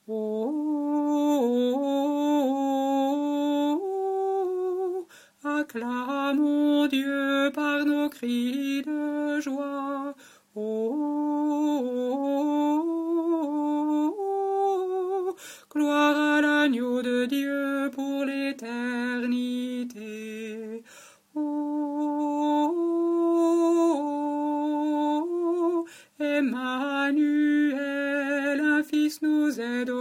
Oh, acclamons Dieu par nos cris de joie. Oh, gloire à l'agneau de Dieu pour l'éternité. Oh, Emmanuel, un fils nous aide